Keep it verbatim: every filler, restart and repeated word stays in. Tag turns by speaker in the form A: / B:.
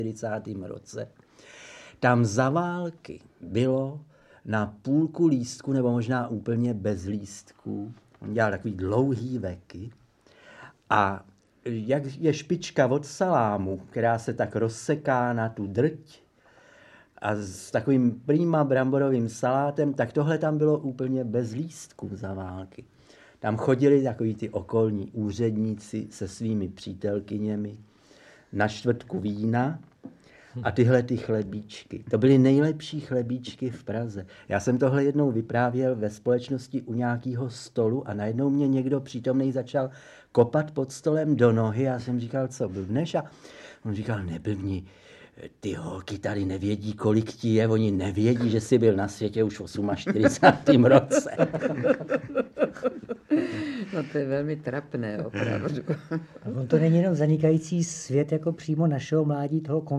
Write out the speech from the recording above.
A: čtyřicátém roce. Tam za války bylo na půlku lístku, nebo možná úplně bez lístků. On dělal takový dlouhý veky. A jak je špička od salámu, která se tak rozseká na tu drť a s takovým prýma bramborovým salátem, tak tohle tam bylo úplně bez lístků za války. Tam chodili takový ty okolní úředníci se svými přítelkyněmi na čtvrtku vína a tyhle ty chlebíčky. To byly nejlepší chlebíčky v Praze. Já jsem tohle jednou vyprávěl ve společnosti u nějakého stolu a najednou mě někdo přítomnej začal kopat pod stolem do nohy. Já jsem říkal, co blbneš? A on říkal, neblbni, ty holky tady nevědí, kolik ti je, oni nevědí, že jsi byl na světě už v čtyřicátém osmém roce.
B: No to je velmi trapné, opravdu.
C: On to není jenom zanikající svět jako přímo našeho mládí, toho